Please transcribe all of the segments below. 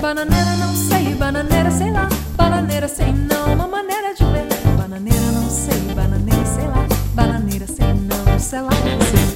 Bananeira não sei, bananeira sei lá. Bananeira sei não, uma maneira de ver. Bananeira não sei, bananeira sei lá. Bananeira sei não, sei lá como sei.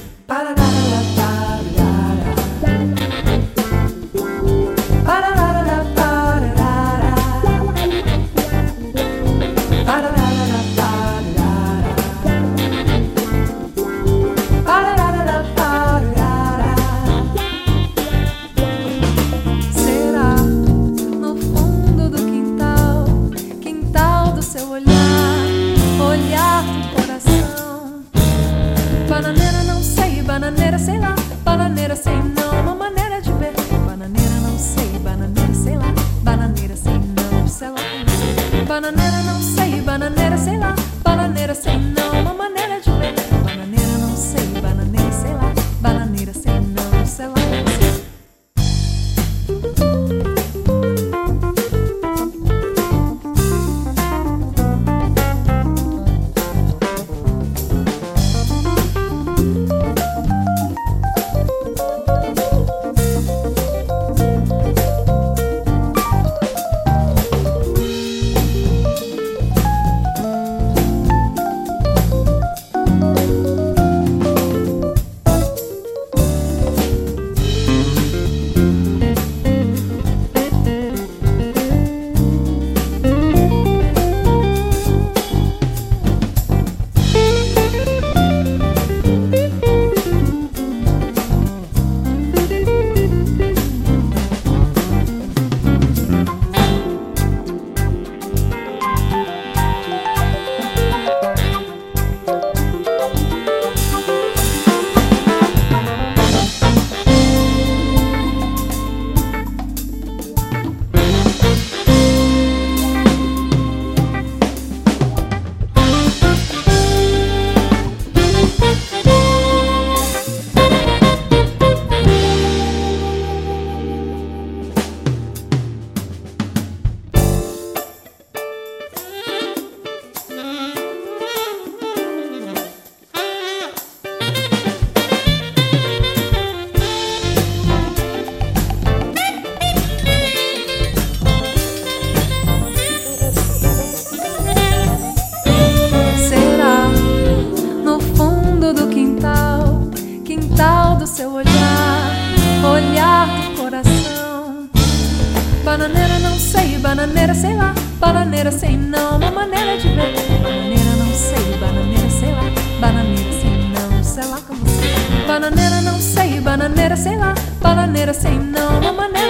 Bananeira não sei, bananeira sei lá. Bananeira sei não, uma maneira de ver. Bananeira não sei, bananeira sei lá. Bananeira sei não, sei lá como sei. Bananeira não sei, bananeira sei lá. Bananeira sei não, uma maneira de ver. Bananeira não sei, bananeira sei lá. Bananeira sei não, sei lá como sei. Do seu olhar, olhar do coração. Bananeira não sei, bananeira sei lá. Bananeira sei não, uma maneira de ver. Bananeira não sei, bananeira sei lá. Bananeira sei não, sei lá como sei. Bananeira não sei, bananeira sei lá. Bananeira sei não, uma maneira